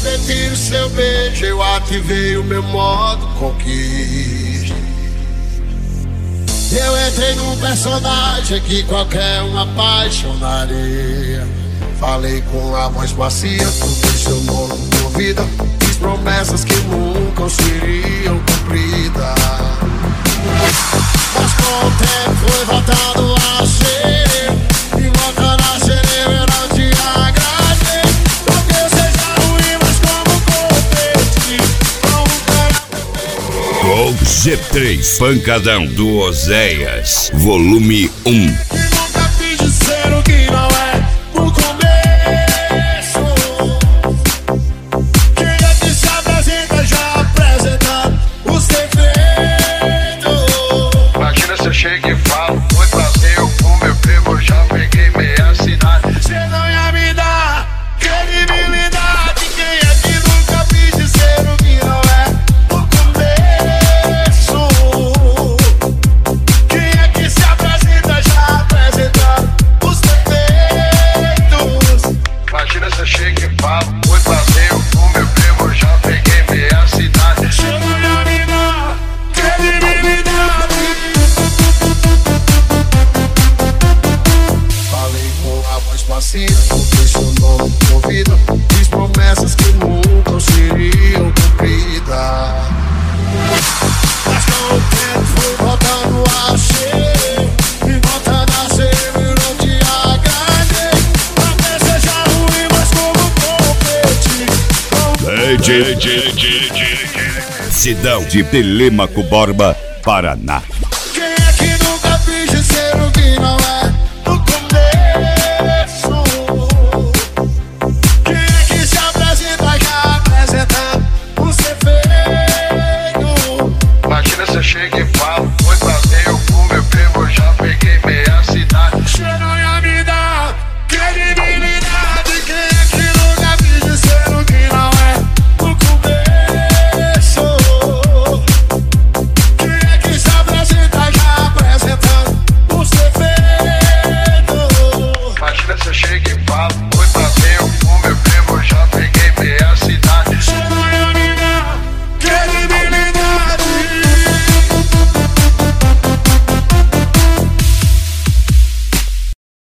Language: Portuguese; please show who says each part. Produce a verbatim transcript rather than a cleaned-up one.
Speaker 1: prefiro seu beijo, eu ativei o meu modo conquista. Eu entrei num personagem que qualquer um apaixonaria. Falei com a voz macia, troquei seu nome por vida. Fiz promessas que nunca seriam cumpridas. Mas com o tempo foi voltando a ser, e voltando a ser eu, eu não te agradei. Porque eu seja ruim, mas como competi com um cara.
Speaker 2: Gol G três Pancadão do Oséias, volume um.
Speaker 1: E nunca fiz de ser o que não é no começo. Quem é que se apresenta já apresentando os defeitos?
Speaker 3: Imagina se eu chego e falo: oi, prazer, eu com meu primo já peguei meia cidade.
Speaker 1: Cê não ia me dar credibilidade. Quem é que nunca fiz de ser o que não é no começo? Quem é que se apresenta já apresentando os defeitos?
Speaker 3: Imagina se eu chego e falo: oi, prazer, eu com meu primo já peguei meia cidade.
Speaker 1: Cê não ia me dar credibilidade. Falei com a voz macia, coloquei seu nome por vida. Fiz promessas que nunca seriam cumpridas. Mas com o tempo fui voltando a ser, e voltando a ser eu não te agradei. Talvez seja ruim, mas como competi com
Speaker 2: Cidão de Telêmaco Borba, Paraná.